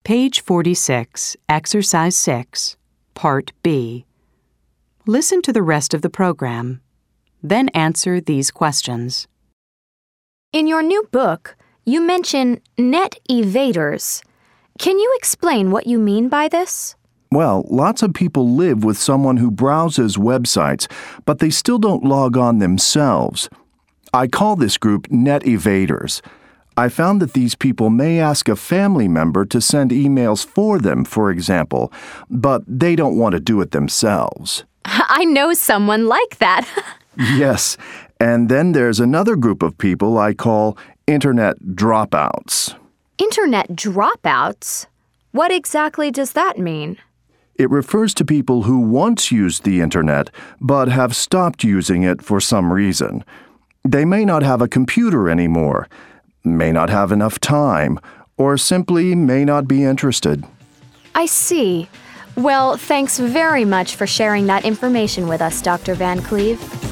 Page 46, Exercise 6, Part B. Listen to the rest of the program. Then answer these questions. In your new book, you mention net evaders. Can you explain what you mean by this? Well, lots of people live with someone who browses websites, but they still don't log on themselves. I call this group net evaders. I found that these people may ask a family member to send emails for them, for example, but they don't want to do it themselves. I know someone like that. Yes, and then there's another group of people I call Internet dropouts. Internet dropouts? What exactly does that mean? It refers to people who once used the Internet but have stopped using it for some reason. They may not have a computer anymore, may not have enough time, or simply may not be interested. I see. Well, thanks very much for sharing that information with us, Dr. Van Cleve.